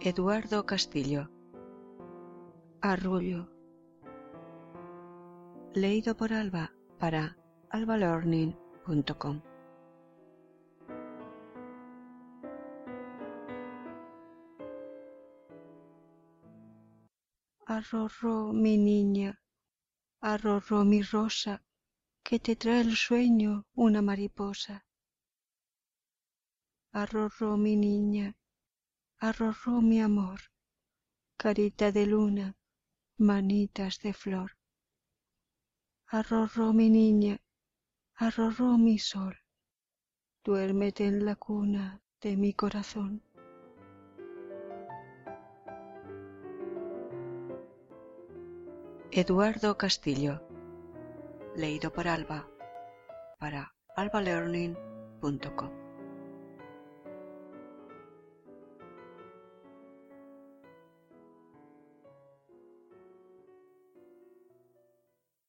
Eduardo Castillo. Arrullo. Leído por Alba para albalearning.com. Arrorró mi niña, arrorró mi rosa, que te trae el sueño una mariposa. Arrorró mi niña, arrorró mi amor, carita de luna, manitas de flor. Arrorró mi niña, arrorró mi sol, duérmete en la cuna de mi corazón. Eduardo Castillo. Leído por Alba para albalearning.com.